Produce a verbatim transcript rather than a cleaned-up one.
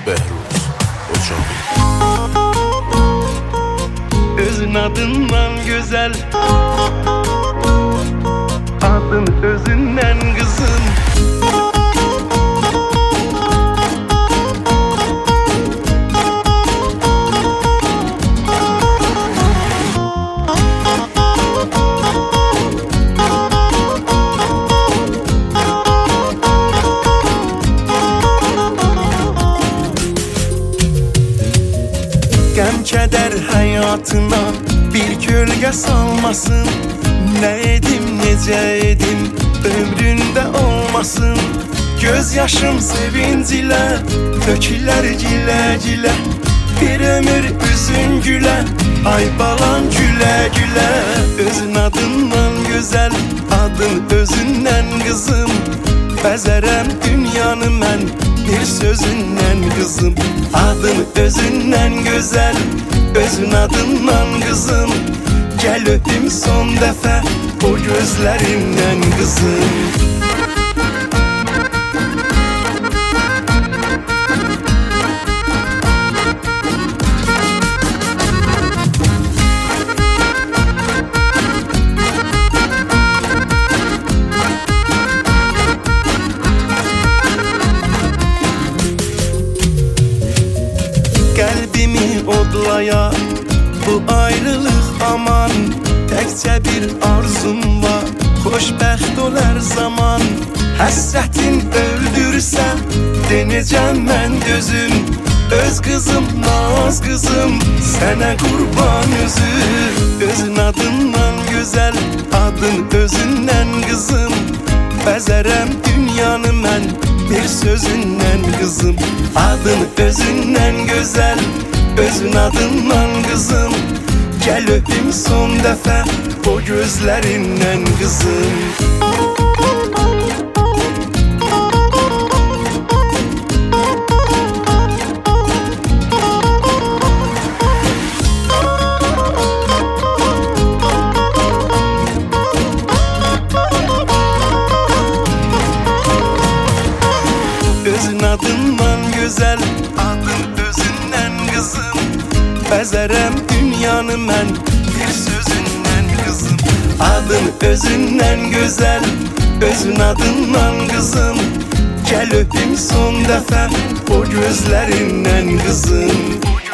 Bəhruz Ocağı. Özün adından güzel, adın özünden kızım. Gəm kədər həyatına bir kölgə salmasın. Nə edim, necə edim, ömründə olmasın. Göz yaşım sevinc ilə tökülər gilə-gilə. Bir ömür üzün gülə, ay balam gülə-gülə. Özün adından gözəl, adın özündən qızım. Bəzərəm dünyanı mən bir sözündən qızım. Adın özündən gözəl, özün adından qızım. Gəl öpüm son dəfə o gözlərindən qızım. Qəlbimi odlaya bu ayrılıq aman. Təkcə bir arzum var, xoşbəxt ol hər zaman. Həsrətin öldürsə denəcəm mən dözüm. Öz qızım, naz qızım, sənə qurban özüm. Özün adından gözəl, adın özündən qızım. Bəzərəm dünyanı mən bir sözündən qızım. Adın özündən gözəl, özün adından qızım. Gəl öpüm son dəfə o gözlərindən qızım. Özün adından gözəl, adın özündən qızım. Bəzərəm dünyanı mən bir sözündən qızım. Adın özündən gözəl, özün adından qızım. Gəl öpüm son dəfə o gözlərindən qızım.